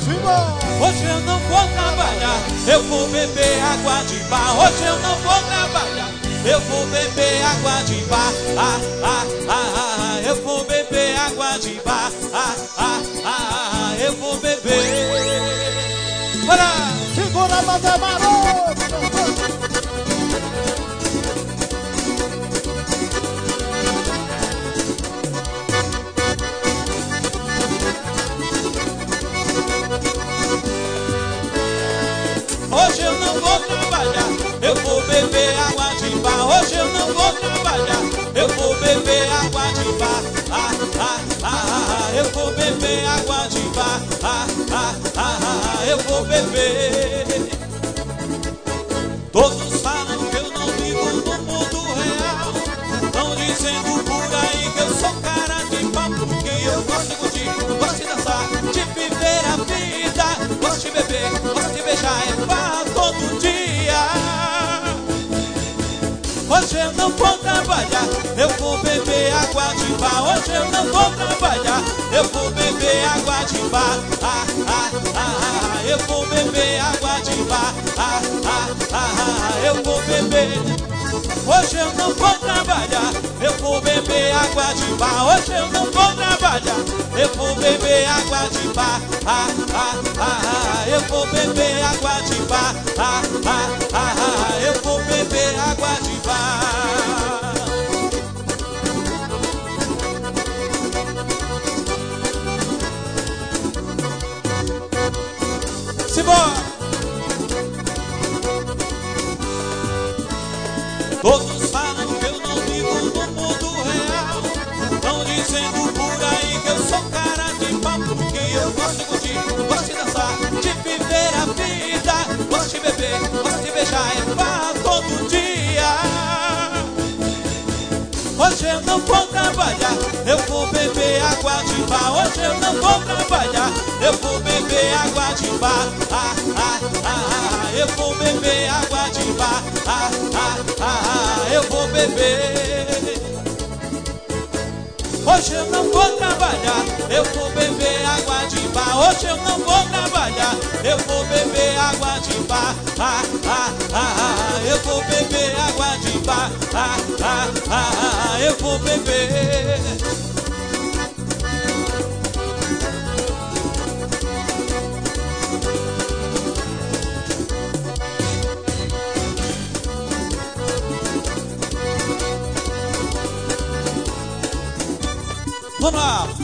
Hoje eu não vou trabalhar, eu vou beber água de bar. Hoje eu não vou trabalhar, eu vou beber água de bar. Eu vou beber água de bar. Eu vou beber. Bora! Segura a mão, maroto! Hoje eu não vou trabalhar, eu vou beber água de bar. Hoje eu não vou trabalhar, eu vou beber água de bar. Eu vou beber água de bar. Eu vou beber. Todos falam que eu não vivo no mundo real. Estão dizendo por aí que eu sou cara de pau, porque eu gosto de curtir, gosto de dançar, de viver a vida, gosto de beber, gosto de beijar, é pá todo dia. Hoje eu não vou trabalhar, eu vou beber água de bar. Hoje eu não vou trabalhar, eu vou beber água de bar. Eu vou beber água de bar. Eu vou beber. Hoje eu não vou trabalhar, eu vou beber água de bar. Hoje eu não vou trabalhar, eu vou beber água de bar. Eu vou beber água de bar. Eu vou beber água de bar. Simbora! Todos falam que eu não vivo no mundo real. Estão dizendo por aí que eu sou cara de pau, porque eu gosto de curtir, gosto de dançar, de viver a vida, gosto de beber, gosto de beijar, é pá todo dia. Hoje eu não vou trabalhar, eu vou beber água de bar. Hoje eu não vou trabalhar, eu vou beber água de bar. Eu vou beber água de bar. Eu vou beber. Hoje eu não vou trabalhar, eu vou beber água de bar. Hoje eu não vou trabalhar, eu vou beber água de bar. Eu vou beber água de bar. Eu vou beber. Vamos lá!